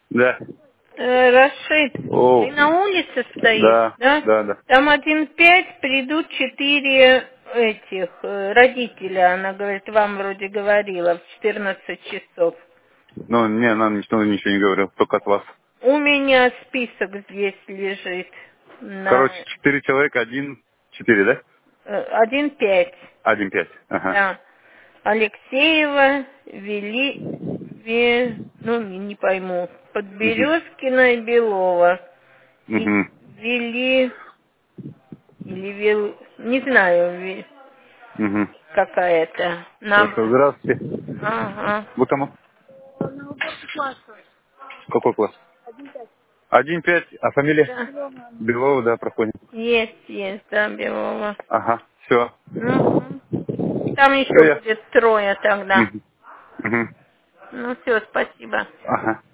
Да. Рашид, О, ты на улице стоишь, да, да? да, да. Там 1:05 придут 4 этих родителя. Она говорит, вам вроде говорила, в 14 часов. Ну, не, нам ничего не говорил, только от вас. У меня список здесь лежит Короче, на 4 человека, 1-4, да? 1:05. 1-5. Ага. Да. Алексеева, ну, не пойму, Угу. Подберезкина и Белова. И Угу. Вели, не знаю, Угу. какая-то. Хорошо, здравствуйте. Ага. Вы кому? Какой класс? 1-5, а фамилия? Да. Белова, да, проходим. Есть, да, Белова. Ага, все. Угу. Там Все, еще я. будет 3 тогда. Угу. Угу. Ну все, спасибо. Ага.